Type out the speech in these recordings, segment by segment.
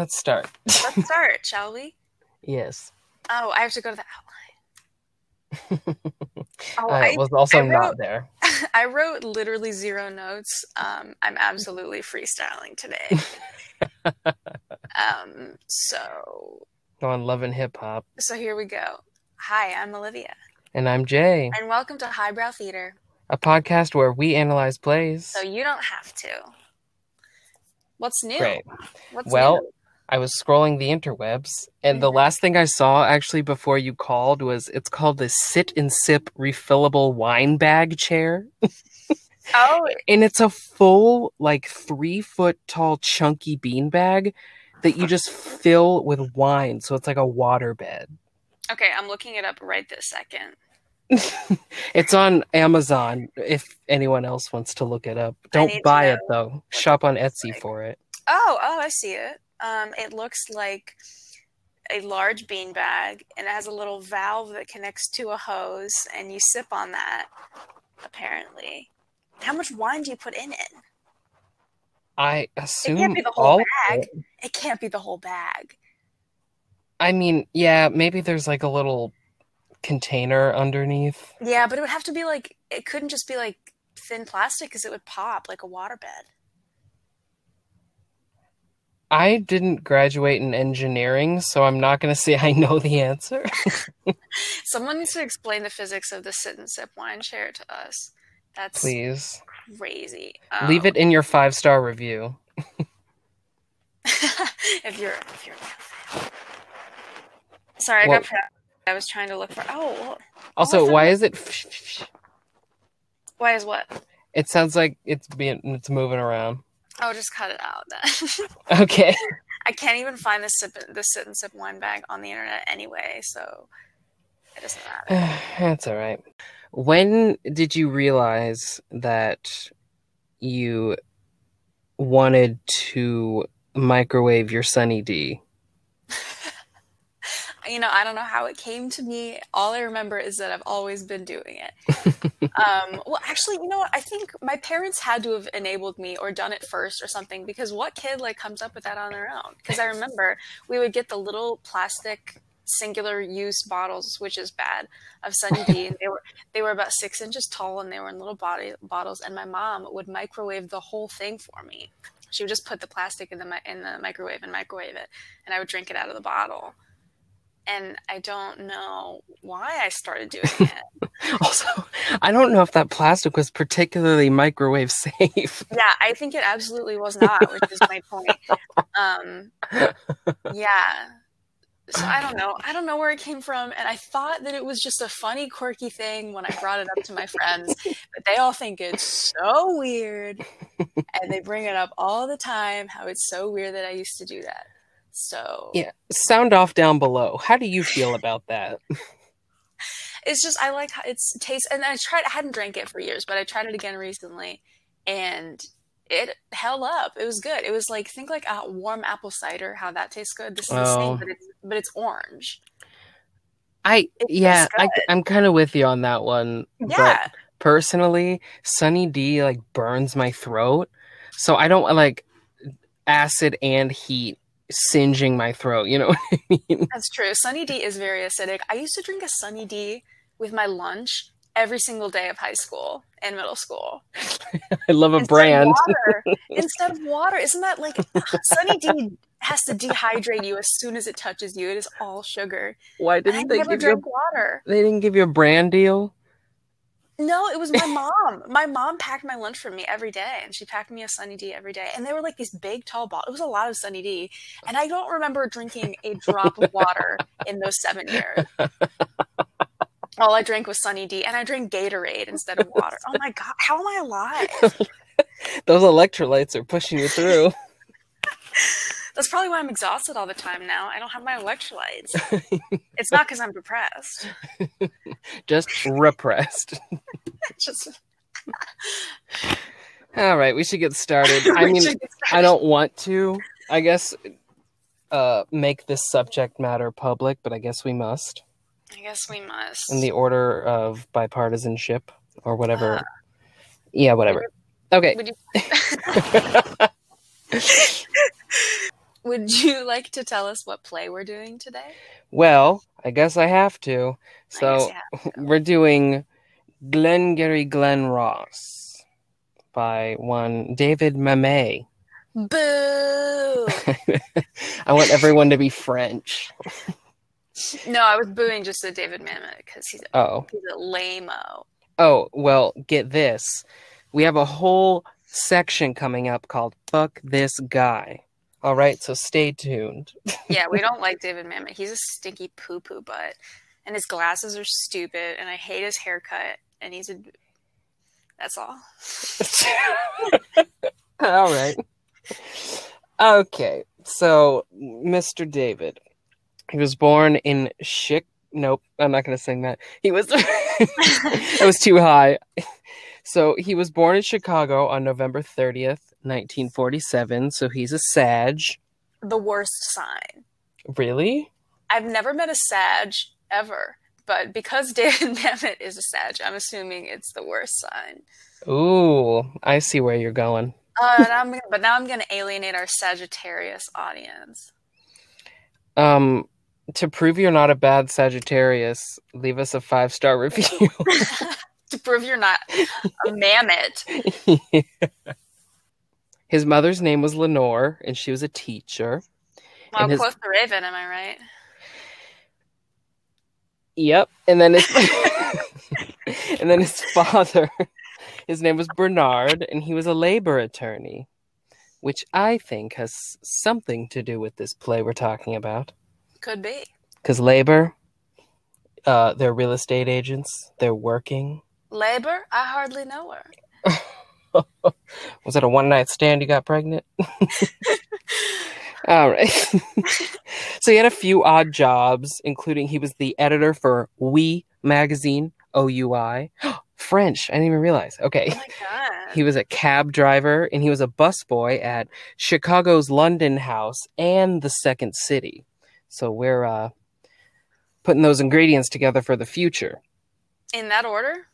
Let's start. Let's start, shall we? Yes. Oh, I have to go to the outline. I was also not there. I wrote literally 0 notes. I'm absolutely freestyling today. So On Love and Hip Hop. So here we go. Hi, I'm Olivia. And I'm Jay. And welcome to Highbrow Theater, a podcast where we analyze plays. So you don't have to. What's new? Great. What's well, new? I was scrolling the interwebs, and the last thing I saw actually before you called was it's called the Sit and Sip refillable wine bag chair. Oh. And it's a full, 3-foot tall chunky bean bag that you just fill with wine. So it's like a water bed. Okay, I'm looking it up right this second. It's on Amazon if anyone else wants to look it up. Don't buy it though. Shop on Etsy for it. Oh, I see it. It looks like a large bean bag, and it has a little valve that connects to a hose, and you sip on that, apparently. How much wine do you put in it? I assume it can't be the whole bag. It can't be the whole bag. I mean, yeah, maybe there's a little container underneath. Yeah, but it would have to be it couldn't just be thin plastic because it would pop like a waterbed. I didn't graduate in engineering, so I'm not going to say I know the answer. Someone needs to explain the physics of the sit and sip wine chair to us. That's Please. Crazy. Leave it in your 5-star review. if you're Sorry, I got I was trying to look for. Also, why is it? Why is what? It sounds like it's moving around. Oh, just cut it out then. Okay. I can't even find the sit and sip wine bag on the internet anyway, so it doesn't matter. That's all right. When did you realize that you wanted to microwave your Sunny D? I don't know how it came to me. All I remember is that I've always been doing it. Well, actually, you know what? I think my parents had to have enabled me or done it first or something, because what kid comes up with that on their own? Because I remember we would get the little plastic singular use bottles, which is bad, of Sunny D. And they were about 6 inches tall, and they were in little bottles. And my mom would microwave the whole thing for me. She would just put the plastic in the microwave and microwave it, and I would drink it out of the bottle. And I don't know why I started doing it. Also, I don't know if that plastic was particularly microwave safe. Yeah, I think it absolutely was not, which is my point. Yeah. So I don't know. I don't know where it came from. And I thought that it was just a funny, quirky thing when I brought it up to my friends. But they all think it's so weird. And they bring it up all the time, how it's so weird that I used to do that. So yeah, sound off down below. How do you feel about that? It's just, I like how it's tastes, and I hadn't drank it for years, but I tried it again recently, and it held up. It was good. It was think a warm apple cider, how that tastes good. This is the same, but it's orange. I'm kind of with you on that one. Yeah. But personally, Sunny D burns my throat, so I don't acid and heat singeing my throat, you know what I mean? That's true. Sunny D is very acidic. I used to drink a Sunny D with my lunch every single day of high school and middle school. I love a brand. Instead of water. Isn't that Sunny D has to dehydrate you as soon as it touches you. It is all sugar. Why didn't they give you water? They didn't give you a brand deal? No, it was my mom. My mom packed my lunch for me every day, and she packed me a Sunny D every day. And they were these big, tall bottles. It was a lot of Sunny D. And I don't remember drinking a drop of water in those 7 years. All I drank was Sunny D, and I drank Gatorade instead of water. Oh my God, how am I alive? Those electrolytes are pushing you through. That's probably why I'm exhausted all the time now. I don't have my electrolytes. It's not because I'm depressed. Just repressed. All right, we should get started. I don't want to, I guess, make this subject matter public, but I guess we must. In the order of bipartisanship or whatever. Yeah, whatever. Okay. Would you like to tell us what play we're doing today? Well, I guess I have to. So we're doing Glengarry Glen Ross by one David Mamet. Boo! I want everyone to be French. No, I was booing just at David Mamet because he's a lame-o. Oh, well, get this. We have a whole section coming up called Fuck This Guy. All right, so stay tuned. Yeah, we don't like David Mamet. He's a stinky poo-poo butt. And his glasses are stupid, and I hate his haircut, and he's a... That's all. All right. Okay, so Mr. David, he was born in Nope, I'm not going to sing that. He was... That was too high. So he was born in Chicago on November 30th, 1947, so he's a Sag. The worst sign. Really? I've never met a Sag ever, but because David Mamet is a Sag, I'm assuming it's the worst sign. Ooh, I see where you're going. But now I'm going to alienate our Sagittarius audience. To prove you're not a bad Sagittarius, leave us a 5-star review. To prove you're not a mammoth. Yeah. His mother's name was Lenore, and she was a teacher. Well, quote the Raven, am I right? Yep. And then his father, his name was Bernard, and he was a labor attorney, which I think has something to do with this play we're talking about. Could be. Because labor, they're real estate agents. They're working. Labor? I hardly know her. Was it a one-night stand you got pregnant? All right. So he had a few odd jobs, including he was the editor for Oui magazine, OUI. French. I didn't even realize. Okay. Oh my God. He was a cab driver, and he was a busboy at Chicago's London House and the Second City. So we're putting those ingredients together for the future. In that order?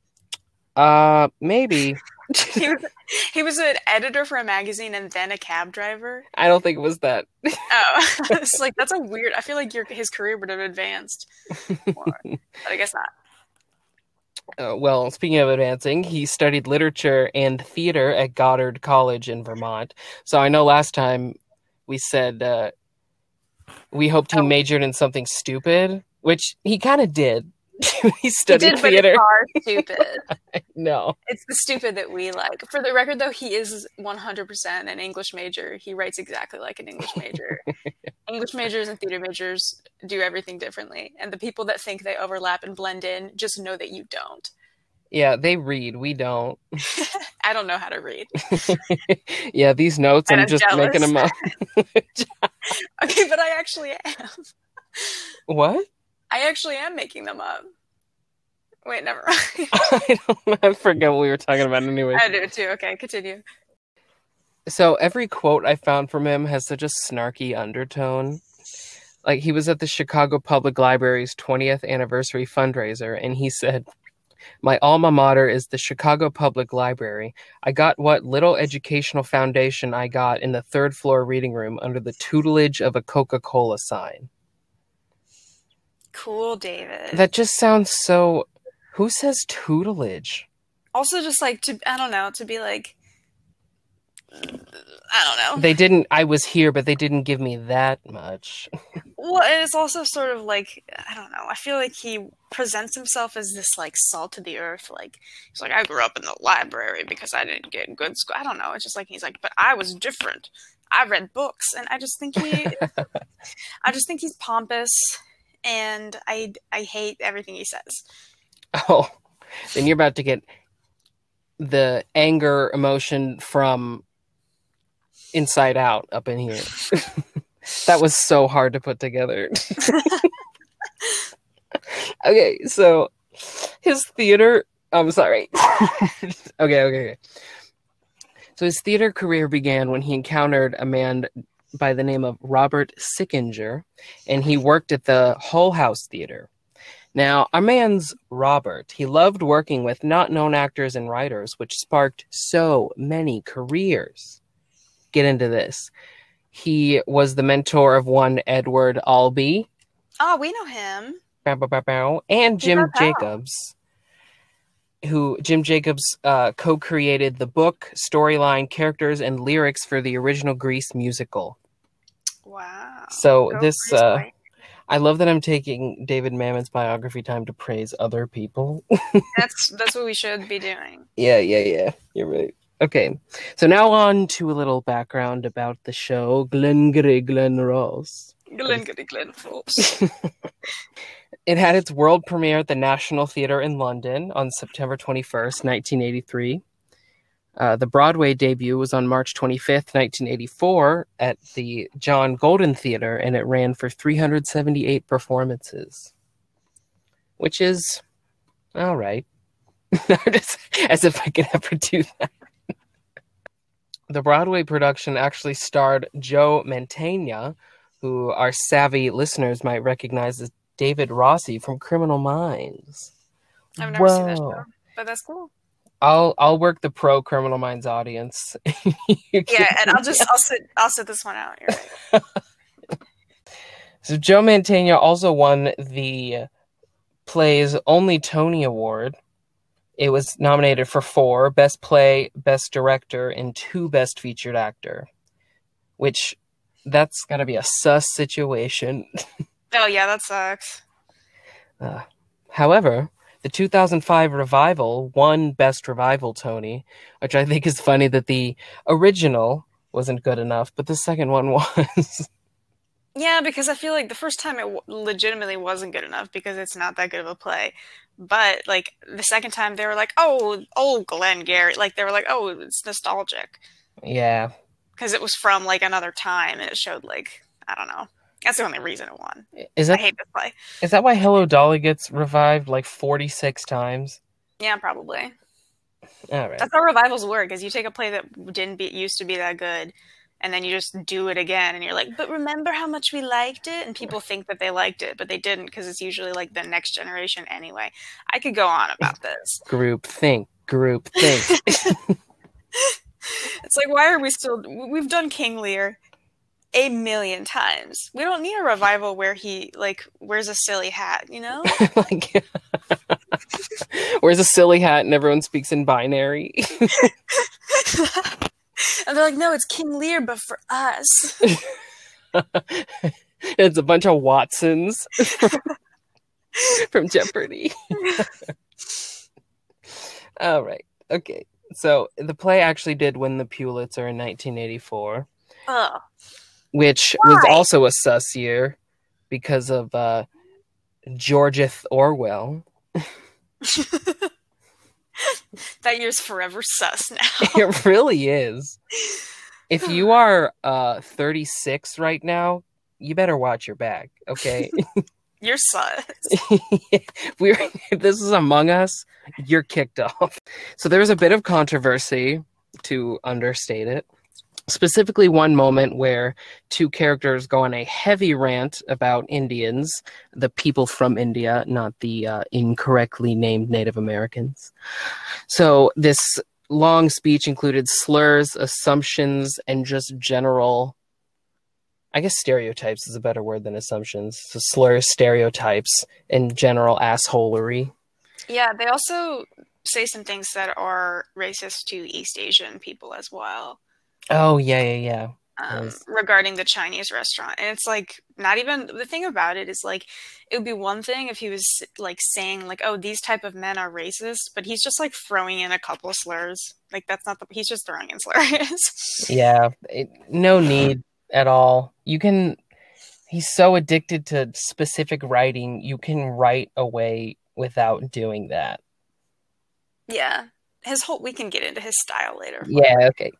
Maybe. he was an editor for a magazine and then a cab driver? I don't think it was that. Oh. It's like, that's a weird... I feel like his career would have advanced more. But I guess not. Well, speaking of advancing, he studied literature and theater at Goddard College in Vermont. So I know last time we said we hoped he majored in something stupid, which he kind of did. He studied theater. But it's stupid. No. It's the stupid that we like. For the record, though, he is 100% an English major. He writes exactly like an English major. English majors and theater majors do everything differently. And the people that think they overlap and blend in just know that you don't. Yeah, they read. We don't. I don't know how to read. Yeah, these notes, I'm just jealous. Making them up. Okay, but I actually am. What? I actually am making them up. Wait, never mind. I forget what we were talking about anyway. I do too. Okay, continue. So every quote I found from him has such a snarky undertone. Like, he was at the Chicago Public Library's 20th anniversary fundraiser, and he said, "My alma mater is the Chicago Public Library. I got what little educational foundation I got in the third floor reading room under the tutelage of a Coca-Cola sign." Cool, David. That just sounds so... Who says tutelage? Also, just like, to be like... I don't know. They didn't... I was here, but they didn't give me that much. Well, and it's also sort of like, I don't know. I feel like he presents himself as this, like, salt of the earth. Like, he's like, I grew up in the library because I didn't get good school. I don't know. It's just like, he's like, but I was different. I read books. And I just think he's pompous. And I hate everything he says. Oh, then you're about to get the anger emotion from Inside Out up in here. That was so hard to put together. Okay, so his theater... I'm sorry. Okay. So his theater career began when he encountered a man by the name of Robert Sickinger, and he worked at the Hull House Theater. Now, our man's Robert. He loved working with not-known actors and writers, which sparked so many careers. Get into this. He was the mentor of one Edward Albee. Oh, we know him. And Jim Jacobs. Jim Jacobs co-created the book, storyline, characters, and lyrics for the original Grease musical. Wow. So I love that I'm taking David Mamet's biography time to praise other people. That's what we should be doing. Yeah. You're right. Okay, so now on to a little background about the show, Glengarry Glen Ross. Glengarry Glen Ross. It had its world premiere at the National Theatre in London on September 21st, 1983. The Broadway debut was on March 25th, 1984 at the John Golden Theatre, and it ran for 378 performances, which is all right. As if I could ever do that. The Broadway production actually starred Joe Mantegna, who our savvy listeners might recognize as David Rossi from Criminal Minds. I've never seen that show, but that's cool. I'll work the pro Criminal Minds audience. Yeah, and I'll sit this one out. You're right. So Joe Mantegna also won the play's only Tony Award. It was nominated for 4 Best Play, Best Director, and 2 Best Featured Actor. Which, that's gotta be a sus situation. Oh yeah, that sucks. However, the 2005 revival won Best Revival Tony, which I think is funny that the original wasn't good enough, but the second one was. Yeah, because I feel like the first time it legitimately wasn't good enough because it's not that good of a play. But, like, the second time they were like, oh, Glengarry. Like, they were like, oh, it's nostalgic. Yeah. Because it was from, like, another time, and it showed, like, I don't know. That's the only reason it won. I hate this play. Is that why Hello Dolly gets revived, like, 46 times? Yeah, probably. All right. That's how revivals work, is you take a play that used to be that good, and then you just do it again, and you're like, but remember how much we liked it? And people think that they liked it, but they didn't, because it's usually like the next generation anyway. I could go on about this. Group think. It's like, why are we still... We've done King Lear 1,000,000 times. We don't need a revival where he, like, wears a silly hat, you know? Like, wears a silly hat and everyone speaks in binary. And they're like, no, it's King Lear, but for us. It's a bunch of Watsons from Jeopardy. All right. Okay. So the play actually did win the Pulitzer in 1984. Which was also a sus year because of Georgeth Orwell. That year's forever sus now. It really is. If you are 36 right now, you better watch your back, okay? You're sus. This is Among Us. You're kicked off. So there was a bit of controversy, to understate it. Specifically one moment where 2 characters go on a heavy rant about Indians, the people from India, not the incorrectly named Native Americans. So this long speech included slurs, assumptions, and just general, I guess stereotypes is a better word than assumptions. So slurs, stereotypes, and general assholery. Yeah, they also say some things that are racist to East Asian people as well. Oh, yeah. Regarding the Chinese restaurant. And it's like, not even, the thing about it is like, it would be one thing if he was like saying like, oh, these type of men are racist, but he's just like throwing in a couple of slurs. Like that's not he's just throwing in slurs. Yeah, no need at all. He's so addicted to specific writing, you can write away without doing that. Yeah. We can get into his style later. Yeah, okay.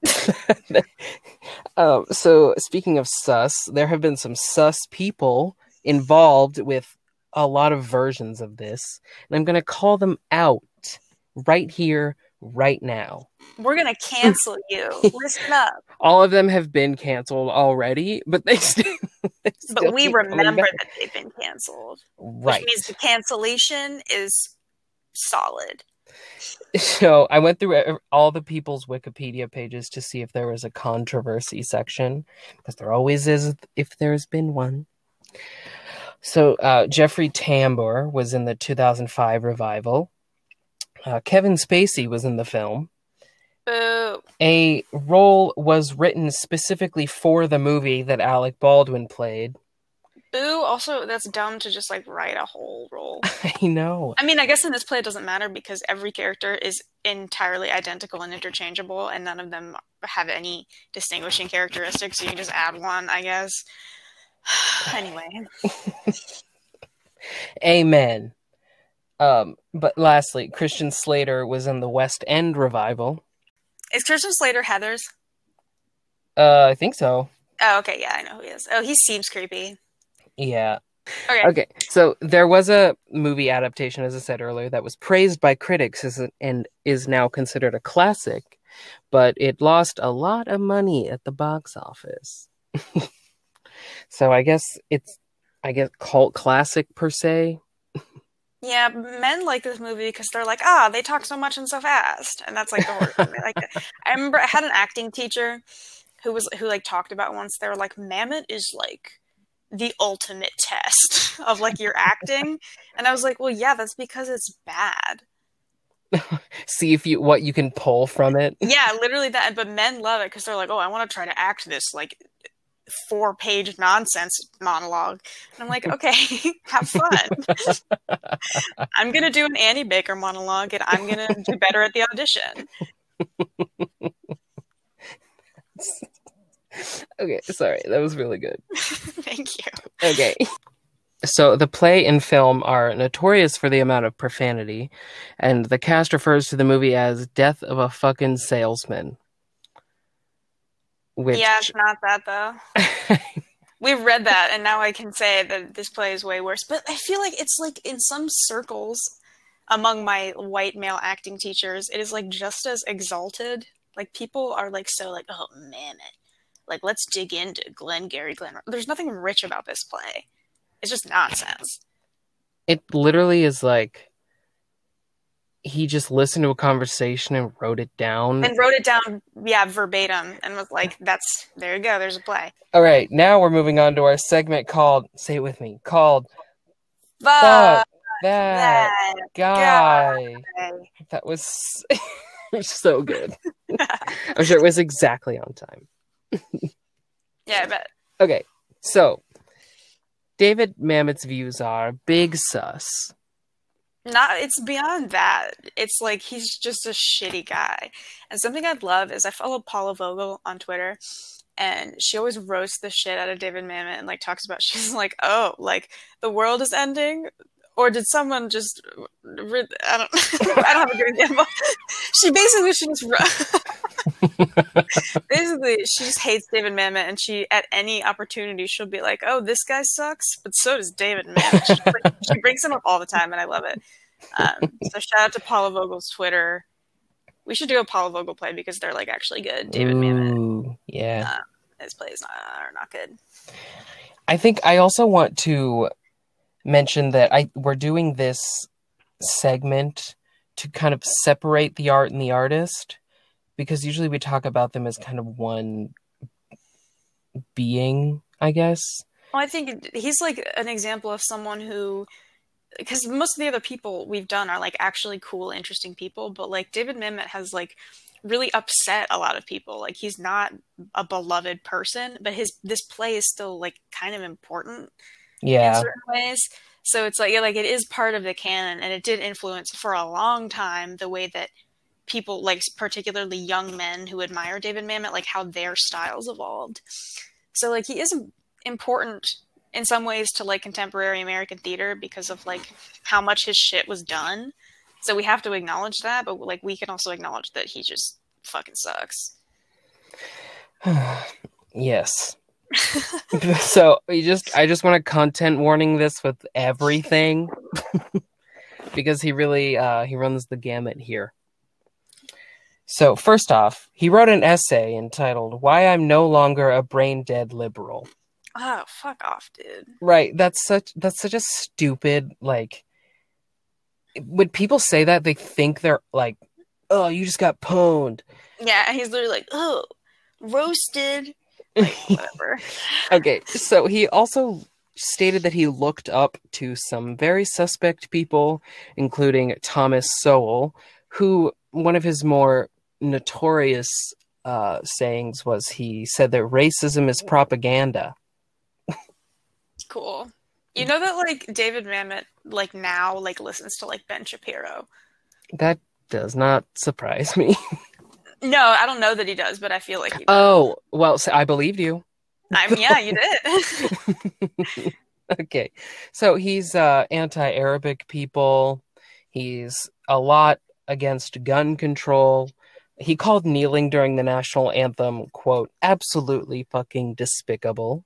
So speaking of sus, there have been some sus people involved with a lot of versions of this, and I'm going to call them out right here, right now. We're going to cancel you. Listen up. All of them have been canceled already, but they still but we remember that they've been canceled. Right. Which means the cancellation is solid. So I went through all the people's Wikipedia pages to see if there was a controversy section, because there always is if there's been one. So Jeffrey Tambor was in the 2005 revival. Kevin Spacey was in the film. Boo. A role was written specifically for the movie that Alec Baldwin played. Boo. Also, that's dumb to just like write a whole role. I know. I mean, I guess in this play it doesn't matter because every character is entirely identical and interchangeable, and none of them have any distinguishing characteristics, so you can just add one, I guess. Anyway. Amen. But lastly, Christian Slater was in the West End revival. Is Christian Slater Heathers? I think so. Oh, okay, yeah, I know who he is. Oh, he seems creepy. Yeah. Okay, so there was a movie adaptation, as I said earlier, that was praised by critics and is now considered a classic, but it lost a lot of money at the box office. So I guess it's cult classic per se. Yeah, men like this movie because they're like, they talk so much and so fast, and that's like the horror movie. Like, I remember I had an acting teacher who like talked about once. They were like, Mamet is like the ultimate test of like your acting, and I was like, well, yeah, that's because it's bad. See if what you can pull from it. Yeah, literally that. But men love it because they're like, oh, I want to try to act this like 4-page nonsense monologue. And I'm like, okay, have fun. I'm going to do an Annie Baker monologue and I'm going to do better at the audition. Okay, sorry. That was really good. Thank you. Okay. So the play and film are notorious for the amount of profanity, and the cast refers to the movie as Death of a Fucking Salesman. Yeah, it's not that, though. We've read that, and now I can say that this play is way worse. But I feel like it's like in some circles among my white male acting teachers, it is like just as exalted. Like people are like so like, oh man, like let's dig into Glengarry Glen. There's nothing rich about this play. It's just nonsense. It literally is like he just listened to a conversation and wrote it down. And wrote it down, yeah, verbatim, and was like, there you go, there's a play. All right, now we're moving on to our segment called, say it with me, called Fuck That Guy. That was so good. I'm sure it was exactly on time. Yeah, I bet. Okay, so David Mamet's views are big sus. It's beyond that. It's like he's just a shitty guy. And something I'd love is I follow Paula Vogel on Twitter, and she always roasts the shit out of David Mamet and like talks about, she's like, oh, like the world is ending, or did someone just I don't have a good example. She just hates David Mamet, and she at any opportunity she'll be like, oh, this guy sucks, but so does David Mamet. She brings him up all the time, and I love it. So shout out to Paula Vogel's Twitter. We should do a Paula Vogel play because they're like actually good. David Mamet, yeah, his plays are not good. I think I also want to mention that we're doing this segment to kind of separate the art and the artist, because usually we talk about them as kind of one being, I guess. Well, I think he's like an example of someone who, because most of the other people we've done are like actually cool, interesting people, but like David Mamet has like really upset a lot of people. Like he's not a beloved person, but this play is still like kind of important in certain ways. So it's like, yeah, like it is part of the canon, and it did influence for a long time the way that people, like particularly young men who admire David Mamet, like how their styles evolved. So like he is important in some ways to like contemporary American theater because of like how much his shit was done. So we have to acknowledge that, but like we can also acknowledge that he just fucking sucks. Yes. So I just want to content warning this with everything because he really he runs the gamut here. So first off, he wrote an essay entitled "Why I'm No Longer a Brain Dead Liberal." Oh, fuck off, dude. Right, that's such a stupid, like, when people say that, they think they're like, oh, you just got pwned. Yeah, he's literally like, oh, roasted. Like, whatever. Okay, so he also stated that he looked up to some very suspect people, including Thomas Sowell, who one of his more notorious sayings was he said that racism is propaganda. Cool. You know that like David Mamet like now like listens to like Ben Shapiro. That does not surprise me. No, I don't know that he does, but I feel like he does. Oh, well, so I believed you. Yeah, you did. Okay. So he's anti-Arabic people. He's a lot against gun control. He called kneeling during the national anthem, quote, absolutely fucking despicable.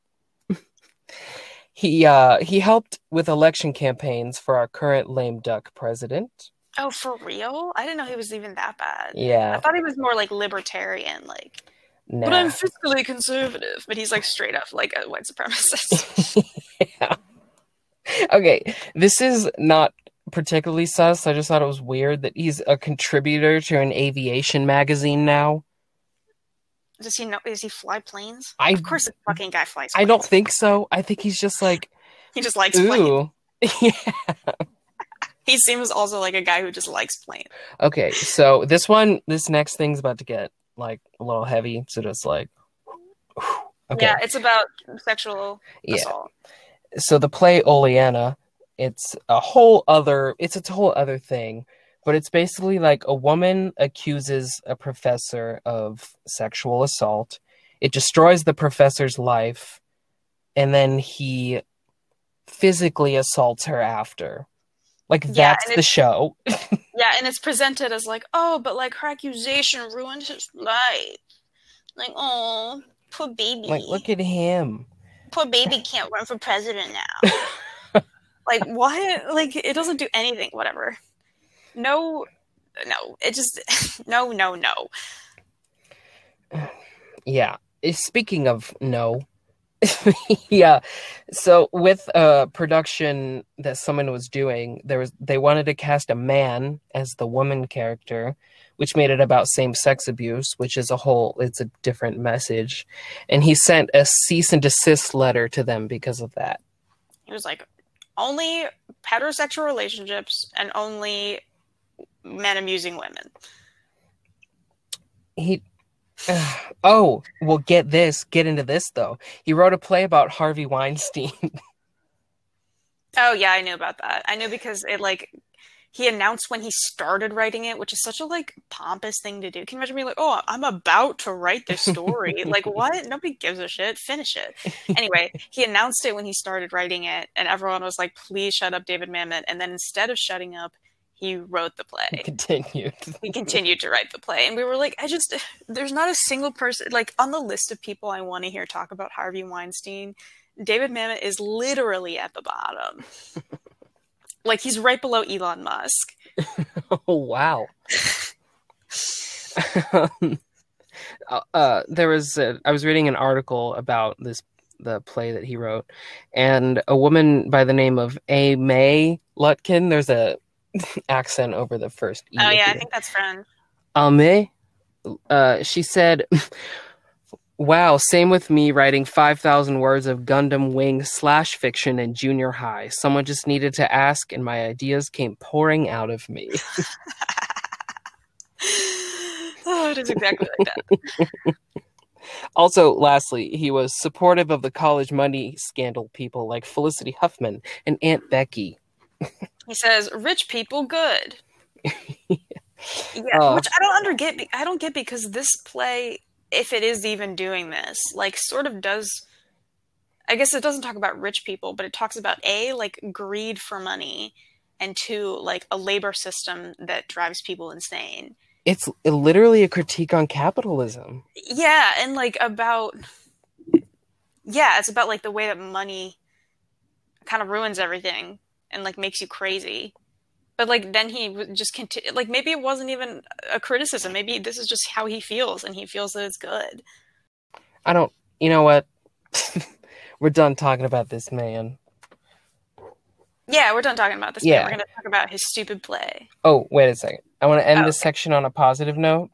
He helped with election campaigns for our current lame duck president. Oh, for real? I didn't know he was even that bad. Yeah. I thought he was more like libertarian, like. Nah. But I'm fiscally conservative. But he's like straight up like a white supremacist. Yeah. Okay, this is not particularly sus. I just thought it was weird that he's a contributor to an aviation magazine now. Does he know? Does he fly planes? Of course, this fucking guy flies planes. I don't think so. I think he's just like he just likes planes. Yeah. He seems also like a guy who just likes planes. Okay, so this next thing's about to get like a little heavy. So just like, okay. Yeah, it's about sexual assault. So the play Oleana, it's a whole other thing, but it's basically like a woman accuses a professor of sexual assault. It destroys the professor's life, and then he physically assaults her after. Like, that's the show. Yeah, and it's presented as like, oh, but like her accusation ruined his life. Like, oh, poor baby. Like, look at him. Poor baby can't run for president now. Like, what? Like, it doesn't do anything. Whatever. No. It just no. Yeah. Speaking of no. Yeah. So with a production that someone was doing, they wanted to cast a man as the woman character, which made it about same-sex abuse, which is it's a different message. And he sent a cease and desist letter to them because of that. He was like, only heterosexual relationships and only men amusing women. Oh, well, get into this, though. He wrote a play about Harvey Weinstein. Oh, yeah, I knew about that. I knew because he announced when he started writing it, which is such a, pompous thing to do. Can you imagine being like, oh, I'm about to write this story? Like, what? Nobody gives a shit. Finish it. Anyway, he announced it when he started writing it, and everyone was like, please shut up, David Mamet. And then instead of shutting up, he wrote the play. He continued to write the play. And we were like, there's not a single person, on the list of people I want to hear talk about Harvey Weinstein, David Mamet is literally at the bottom. He's right below Elon Musk. Oh, wow. I was reading an article about the play that he wrote, and a woman by the name of A. May Lutkin, there's a accent over the first E. Oh, yeah, I think that's French. May, she said, wow, same with me writing 5,000 words of Gundam Wing / fiction in junior high. Someone just needed to ask, and my ideas came pouring out of me. Oh, it is exactly like that. Also, lastly, he was supportive of the college money scandal people like Felicity Huffman and Aunt Becky. He says, rich people good. Yeah, which I don't get because this play, if it is even doing this, sort of does, I guess it doesn't talk about rich people, but it talks about A, greed for money, and 2, a labor system that drives people insane. It's literally a critique on capitalism. Yeah, and it's about the way that money kind of ruins everything and makes you crazy. But then he would just continue. Maybe it wasn't even a criticism. Maybe this is just how he feels, and he feels that it's good. You know what? We're done talking about this man. Yeah, we're done talking about this play. We're going to talk about his stupid play. Oh, wait a second. I want to end this section on a positive note.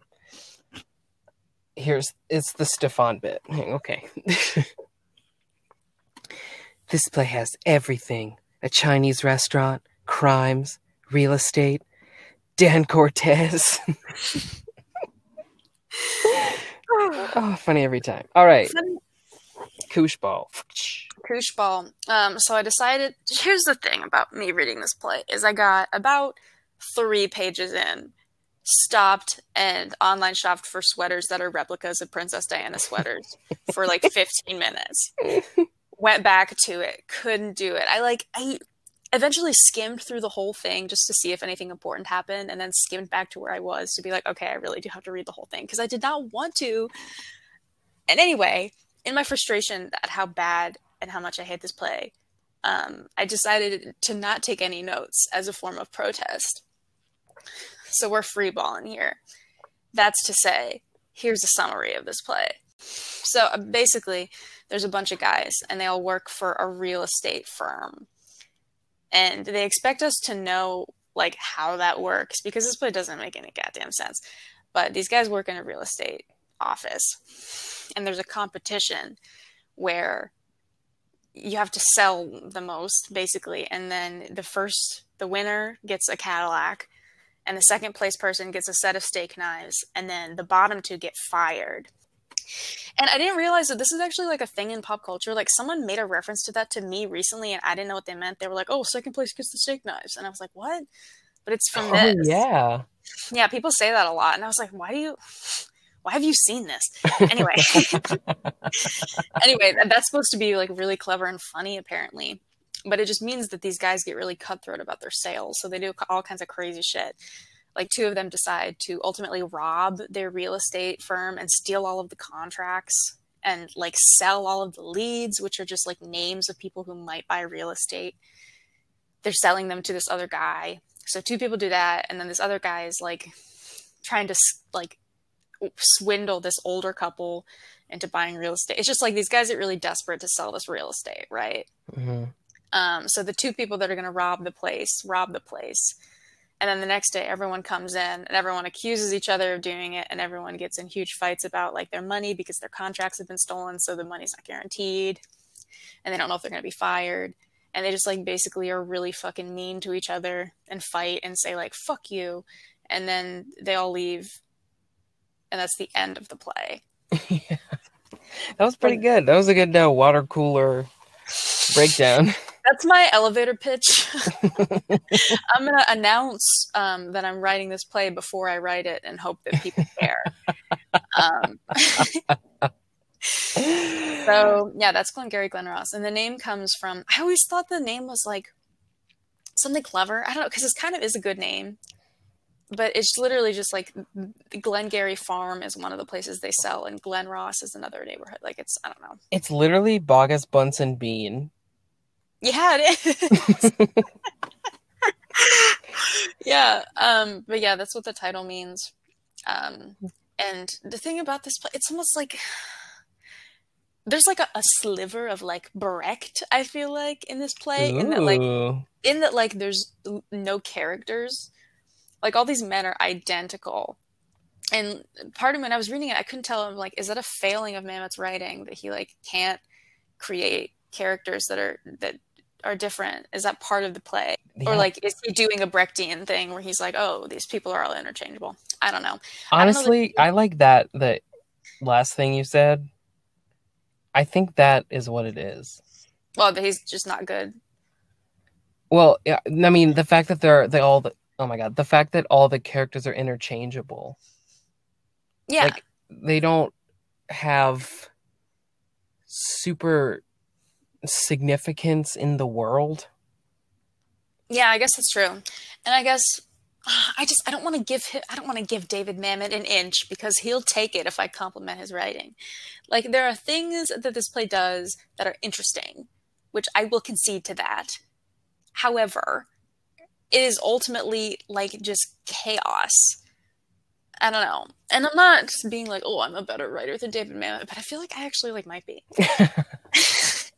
It's the Stefan bit. Okay. This play has everything. A Chinese restaurant, crimes, real estate, Dan Cortez. Oh, funny every time. All right. Koosh Ball. Koosh Ball. So I decided, here's the thing about me reading this play, is I got about 3 pages in, stopped and online shopped for sweaters that are replicas of Princess Diana sweaters for like 15 minutes. Went back to it. Couldn't do it. I eventually skimmed through the whole thing just to see if anything important happened, and then skimmed back to where I was to be like, okay, I really do have to read the whole thing, because I did not want to. And anyway, in my frustration at how bad and how much I hate this play, I decided to not take any notes as a form of protest. So we're freeballing here. That's to say, here's a summary of this play. So basically, there's a bunch of guys, and they all work for a real estate firm. And they expect us to know, like, how that works, because this play doesn't make any goddamn sense. But these guys work in a real estate office, and there's a competition where you have to sell the most, basically, and then the winner gets a Cadillac, and the second place person gets a set of steak knives, and then the bottom 2 get fired. And I didn't realize that this is actually like a thing in pop culture. Like, someone made a reference to that to me recently, and I didn't know what they meant. They were like, "Oh, second place gets the steak knives," and I was like, "What?" But it's from this. Yeah. Yeah, people say that a lot, and I was like, "Why have you seen this?" Anyway, that's supposed to be like really clever and funny, apparently. But it just means that these guys get really cutthroat about their sales, so they do all kinds of crazy shit. Like, 2 of them decide to ultimately rob their real estate firm and steal all of the contracts and like sell all of the leads, which are just like names of people who might buy real estate. They're selling them to this other guy. So 2 people do that, and then this other guy is like trying to like swindle this older couple into buying real estate. It's just like these guys are really desperate to sell this real estate, right? Mm-hmm. So the 2 people that are going to rob the place. And then the next day, everyone comes in and everyone accuses each other of doing it. And everyone gets in huge fights about like their money because their contracts have been stolen. So the money's not guaranteed. And they don't know if they're going to be fired. And they just like basically are really fucking mean to each other and fight and say like, fuck you. And then they all leave. And that's the end of the play. Yeah. That was pretty good. That was a good water cooler breakdown. That's my elevator pitch. I'm going to announce that I'm writing this play before I write it and hope that people care. So, yeah, that's Glengarry Glen Ross. And the name comes from, I always thought the name was like something clever. I don't know, because it kind of is a good name. But it's literally just like Glengarry Farm is one of the places they sell, and Glen Ross is another neighborhood. Like, it's, I don't know. It's literally Bogus Bunsen Bean. Yeah, it is. Yeah. But yeah, that's what the title means. And the thing about this play, it's almost like there's like a sliver of like Brecht, I feel like, in this play. In that like there's no characters. Like, all these men are identical. And part of me, when I was reading it, I couldn't tell him, like, is that a failing of Mamet's writing, that he like can't create characters that are different? Is that part of the play? Yeah. Or like, is he doing a Brechtian thing where he's like, oh, these people are all interchangeable? I don't know. Honestly, I like that the last thing you said. I think that is what it is. Well, he's just not good. Well, yeah, I mean, the fact that oh my god, the fact that all the characters are interchangeable. Yeah. Like, they don't have super significance in the world. Yeah, I guess that's true. And I guess I don't want to give David Mamet an inch, because he'll take it if I compliment his writing. Like, there are things that this play does that are interesting, which I will concede to that. However, it is ultimately like just chaos. I don't know. And I'm not just being like, oh, I'm a better writer than David Mamet, but I feel like I actually like might be.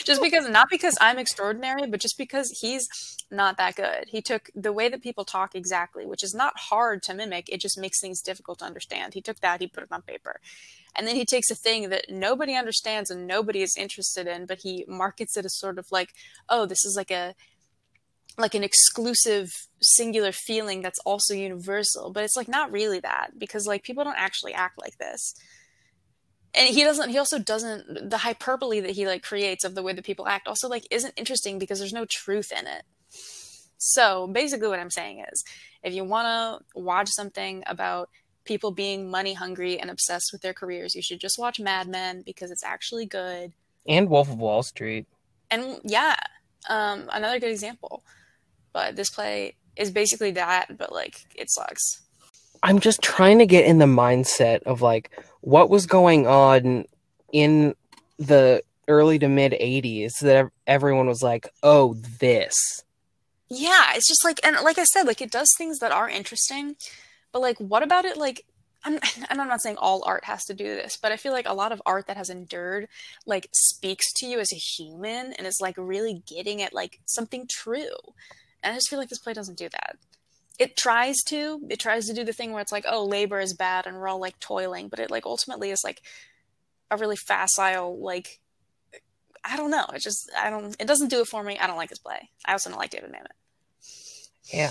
Just because, not because I'm extraordinary, but just because he's not that good. He took the way that people talk exactly, which is not hard to mimic. It just makes things difficult to understand. He took that, he put it on paper. And then he takes a thing that nobody understands and nobody is interested in, but he markets it as sort of like, oh, this is like an exclusive singular feeling that's also universal. But it's like not really that, because like people don't actually act like this. And he also doesn't, the hyperbole that he like creates of the way that people act also like isn't interesting because there's no truth in it. So basically what I'm saying is, if you want to watch something about people being money hungry and obsessed with their careers, you should just watch Mad Men because it's actually good. And Wolf of Wall Street. And yeah, another good example. But this play is basically that, but like it sucks. I'm just trying to get in the mindset of like what was going on in the early to mid 80s that everyone was like, oh, this. Yeah, it's just like, and like I said, like it does things that are interesting, but like what about it? Like, and I'm not saying all art has to do this, but I feel like a lot of art that has endured like speaks to you as a human and is like really getting at like something true. And I just feel like this play doesn't do that. It tries to do the thing where it's like, oh, labor is bad and we're all like toiling, but it like ultimately is like a really facile, like, I don't know. It doesn't do it for me. I don't like this play. I also don't like David Mamet. Yeah.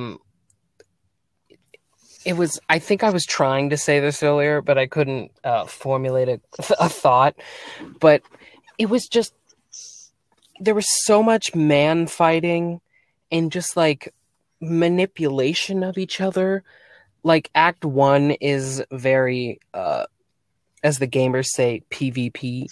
I think I was trying to say this earlier, but I couldn't formulate a thought, but it was just, there was so much man fighting and just like manipulation of each other. Like Act 1 is very as the gamers say, PvP.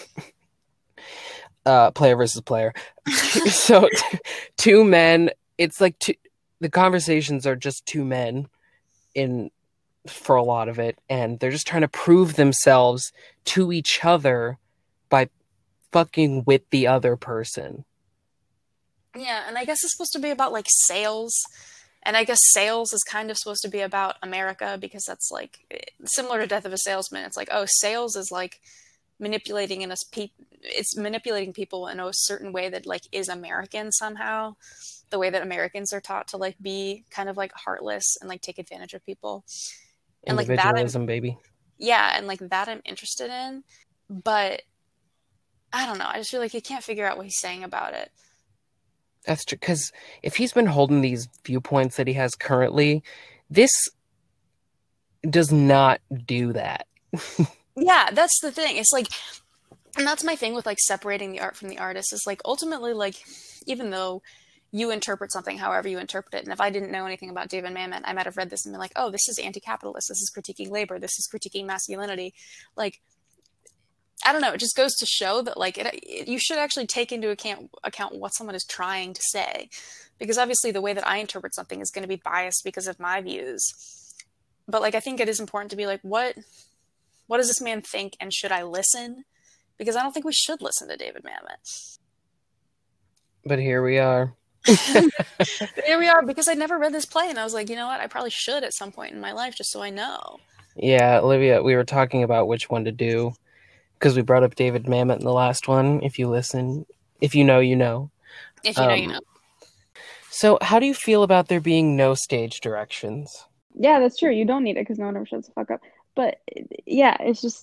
Player versus player. So two men, it's like the conversations are just two men for a lot of it, and they're just trying to prove themselves to each other by fucking with the other person. Yeah, and I guess it's supposed to be about like sales. And I guess sales is kind of supposed to be about America because that's like similar to Death of a Salesman. It's like, oh, sales is like manipulating it's manipulating people in a certain way that like is American somehow. The way that Americans are taught to like be kind of like heartless and like take advantage of people. And like individualism, baby. Yeah, and like that I'm interested in, but I don't know. I just feel like he can't figure out what he's saying about it. That's true, because if he's been holding these viewpoints that he has currently, this does not do that. Yeah, that's the thing. It's like, and that's my thing with like separating the art from the artist is like ultimately like, even though you interpret something however you interpret it, and if I didn't know anything about David Mamet, I might have read this and been like, oh, this is anti-capitalist, this is critiquing labor, this is critiquing masculinity. Like, I don't know. It just goes to show that like you should actually take into account what someone is trying to say, because obviously the way that I interpret something is going to be biased because of my views. But like I think it is important to be like, what does this man think, and should I listen? Because I don't think we should listen to David Mamet. But here we are. Here we are, because I never read this play, and I was like, you know what? I probably should at some point in my life, just so I know. Yeah, Olivia, we were talking about which one to do, because we brought up David Mamet in the last one. If you listen, if you know, you know. If you know, you know. So how do you feel about there being no stage directions? Yeah, that's true. You don't need it because no one ever shuts the fuck up. But yeah, it's just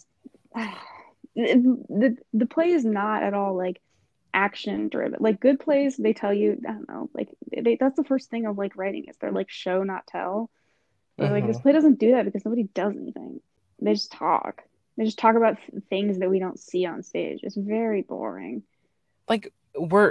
the play is not at all like action driven. Like good plays, they tell you, I don't know, like that's the first thing of like writing is they're like show not tell. But like this play doesn't do that because nobody does anything. They just talk. They just talk about things that we don't see on stage. It's very boring. Like was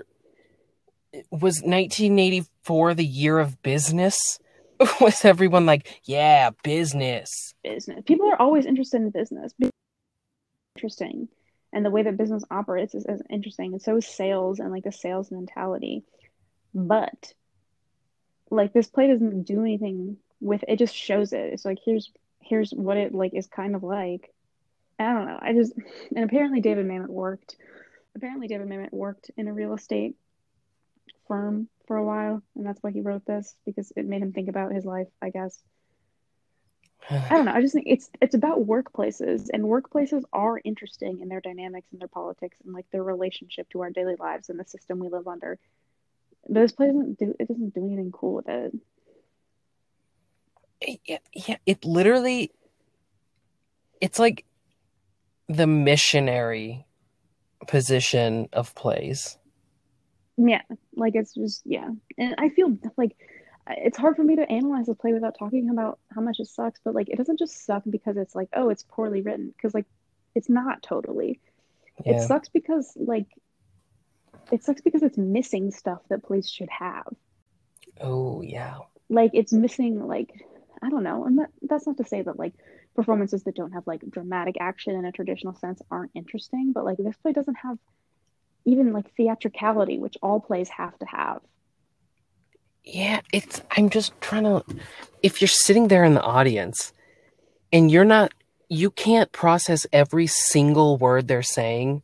1984 the year of business? Was everyone like, yeah, business? Business. People are always interested in business. Interesting. And the way that business operates is interesting. And so is sales and like the sales mentality. But like this play doesn't do anything with it, just shows it. It's like here's what it like is kind of like. I don't know. And apparently David Mamet worked in a real estate firm for a while, and that's why he wrote this, because it made him think about his life, I guess. I don't know. I just think it's about workplaces, and workplaces are interesting in their dynamics and their politics and like their relationship to our daily lives and the system we live under. But this play doesn't do anything cool with it. Yeah, it literally, it's like the missionary position of plays. Yeah, like it's just and I feel like it's hard for me to analyze a play without talking about how much it sucks. But like, it doesn't just suck because it's like, oh, it's poorly written, because like, it's not totally. It Yeah. sucks because like, it's missing stuff that plays should have. Oh yeah. Like it's missing like, I don't know, and that's not to say that like performances that don't have like dramatic action in a traditional sense aren't interesting, but like this play doesn't have even like theatricality, which all plays have to have. Yeah, I'm just trying to, if you're sitting there in the audience and you can't process every single word they're saying,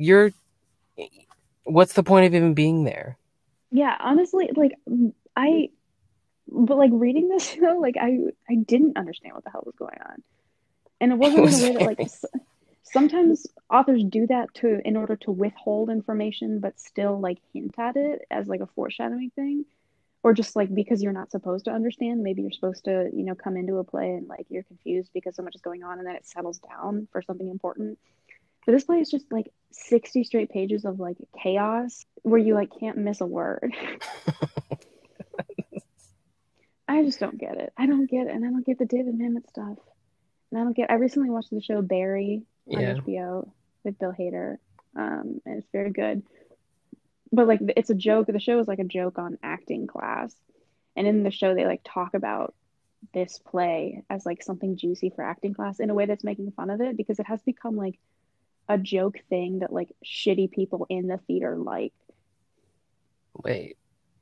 what's the point of even being there? Yeah, honestly, like but like reading this show, like I didn't understand what the hell was going on. And it wasn't in a way that like sometimes authors do that in order to withhold information but still like hint at it as like a foreshadowing thing, or just like because you're not supposed to understand, maybe you're supposed to, come into a play and like you're confused because so much is going on and then it settles down for something important. But this play is just like 60 straight pages of like chaos where you like can't miss a word. I just don't get it. I don't get it. And I don't get the David Mamet stuff. And I recently watched the show Barry on HBO with Bill Hader. And it's very good. But like, it's a joke. The show is like a joke on acting class. And in the show, they like talk about this play as like something juicy for acting class in a way that's making fun of it, because it has become like a joke thing that like shitty people in the theater like. Wait.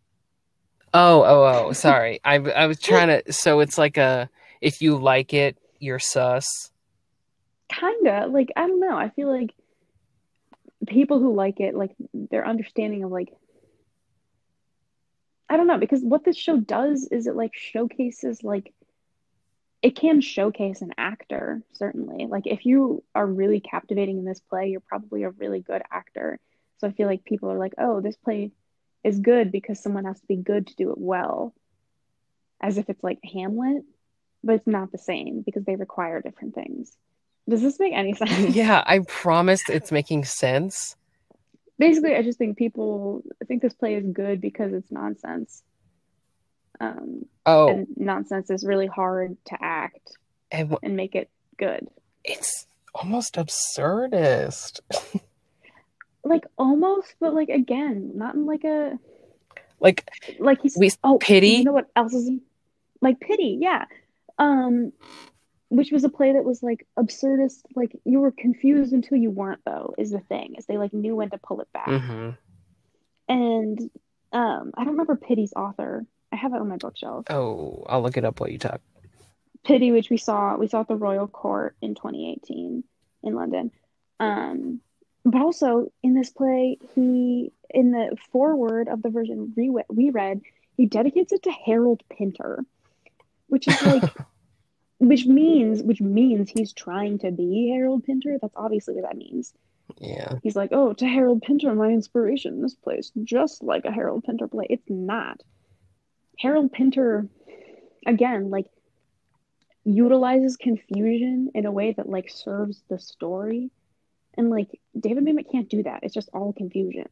Oh, sorry. I was trying to, so it's like if you like it, you're sus. Kinda. Like, I don't know. I feel like people who like it, like their understanding of like, I don't know, because what this show does is it like showcases like, it can showcase an actor, certainly. Like if you are really captivating in this play, you're probably a really good actor. So I feel like people are like, oh, this play is good because someone has to be good to do it well. As if it's like Hamlet, but it's not the same because they require different things. Does this make any sense? Yeah, I promised it's making sense. Basically, I just think people think this play is good because it's nonsense. And nonsense is really hard to act and make it good. It's almost absurdist. Like almost, but like again, not in like a like he's Pity. You know what else is like Pity? Yeah, which was a play that was like absurdist. Like you were confused until you weren't, though. Is the thing is they like knew when to pull it back. Mm-hmm. And I don't remember Pity's author. I have it on my bookshelf. Oh, I'll look it up while you talk. Pity, which we saw at the Royal Court in 2018 in London. But also in this play, he, in the foreword of the version we read, he dedicates it to Harold Pinter, which is like, which means he's trying to be Harold Pinter. That's obviously what that means. Yeah. He's like, oh, to Harold Pinter, my inspiration. This plays just like a Harold Pinter play. It's not. Harold Pinter, again, like, utilizes confusion in a way that like serves the story, and like David Mamet can't do that. It's just all confusion.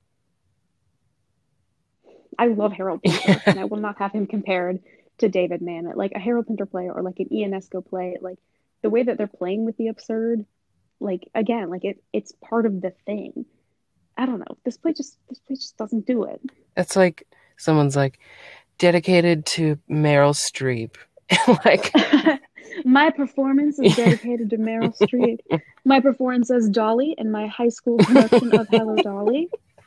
I love Harold Pinter, and I will not have him compared to David Mamet. Like a Harold Pinter play or like an Ionesco play, like the way that they're playing with the absurd, like again, like it's part of the thing. I don't know. This play just doesn't do it. It's like someone's like dedicated to Meryl Streep. Like my performance is dedicated to Meryl Streep. My performance as Dolly in my high school production of Hello Dolly.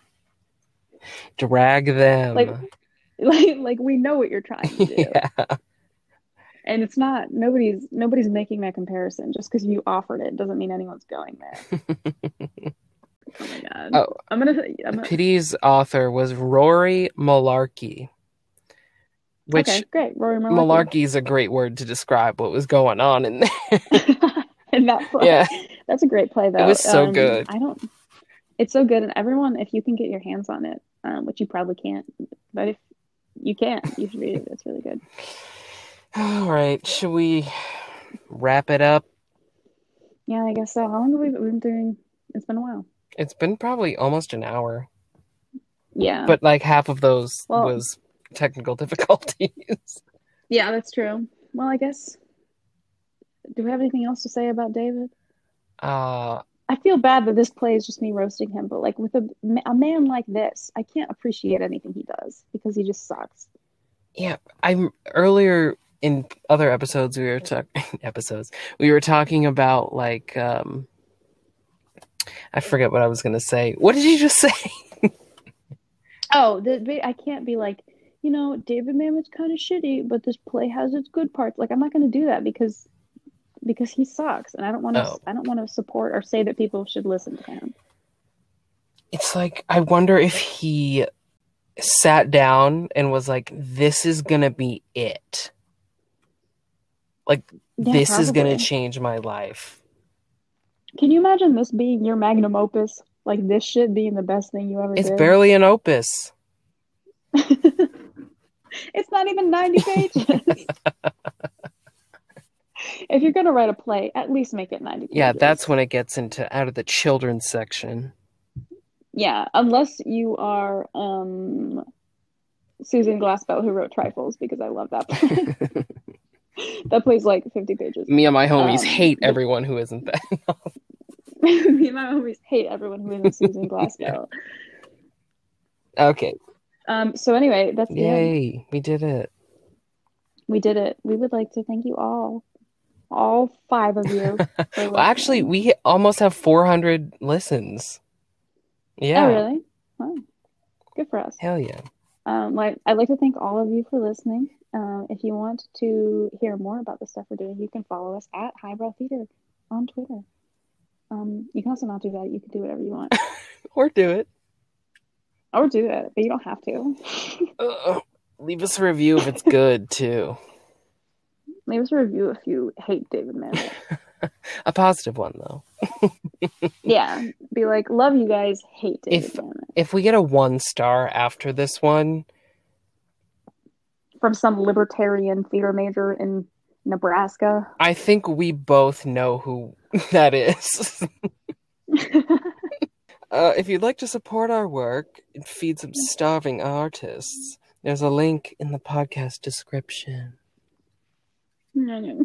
Drag them. Like we know what you're trying to do. Yeah. And it's not, nobody's making that comparison. Just because you offered it doesn't mean anyone's going there. Oh my god. Oh, I'm gonna Pity's author was Rory Malarkey. Which, okay, great. Rory Malarkey. Malarkey is a great word to describe what was going on in there. In that play. Yeah. That's a great play, though. It was so good. It's so good, and everyone, if you can get your hands on it, which you probably can't, but if you can, you should read it. It's really good. All right, should we wrap it up? Yeah, I guess so. How long have we been doing? It's been a while. It's been probably almost an hour. Yeah. But like half of those was technical difficulties. Yeah, that's true. Well, I guess, do we have anything else to say about David? I feel bad that this play is just me roasting him, but like with a man like this, I can't appreciate anything he does because he just sucks. Yeah, earlier in other episodes we were talking about like I forget what I was gonna say. What did you just say? I can't be like, David Mamet's kind of shitty, but this play has its good parts. Like, I'm not going to do that because he sucks, and I don't want to. I don't want to support or say that people should listen to him. It's like, I wonder if he sat down and was like, "This is gonna be it. Like, this probably is gonna change my life." Can you imagine this being your magnum opus? Like, this shit being the best thing you ever did? It's barely an opus. It's not even 90 pages. If you're going to write a play, at least make it 90 pages. Yeah, that's when it gets out of the children's section. Yeah, unless you are Susan Glassbell, who wrote Trifles, because I love that play. That play's like 50 pages. Me and my homies hate everyone who isn't that. Me and my homies hate everyone who isn't Susan Glassbell. Okay. So anyway, that's the end. Yay, we did it. We did it. We would like to thank you all 5 of you. Well, actually, we almost have 400 listens. Yeah. Oh, really? Wow. Good for us. Hell yeah. I'd like to thank all of you for listening. If you want to hear more about the stuff we're doing, you can follow us at Highbrow Theater on Twitter. You can also not do that. You can do whatever you want. Or do it. Or do it, but you don't have to. Leave us a review if it's good, too. Leave us a review if you hate David Mamet. A positive one, though. Yeah. Be like, love you guys, hate David Mamet. If we get a 1-star after this one... From some libertarian theater major in Nebraska. I think we both know who that is. If you'd like to support our work and feed some starving artists, there's a link in the podcast description. Okay.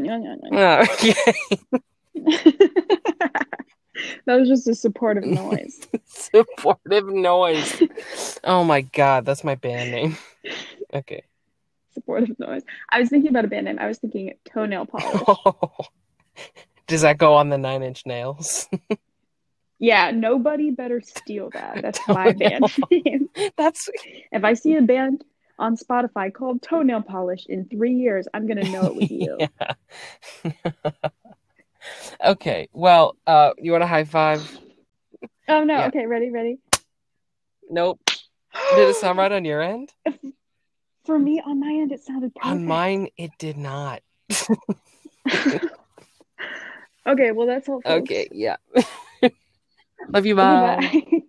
That was just a supportive noise. Supportive noise. Oh my god, that's my band name. Okay. Supportive noise. I was thinking about a band name. I was thinking Toenail Polish. Oh. Does that go on the Nine Inch Nails? Yeah, nobody better steal that. That's my band name. If I see a band on Spotify called Toenail Polish in 3 years, I'm gonna know it was you. Yeah. Okay. Well, you want a high five? Oh no. Yeah. Okay. Ready. Nope. Did it sound right on your end? For me, on my end, it sounded perfect. On mine, it did not. Okay. Well, that's all. Okay. Yeah. Love you. Bye.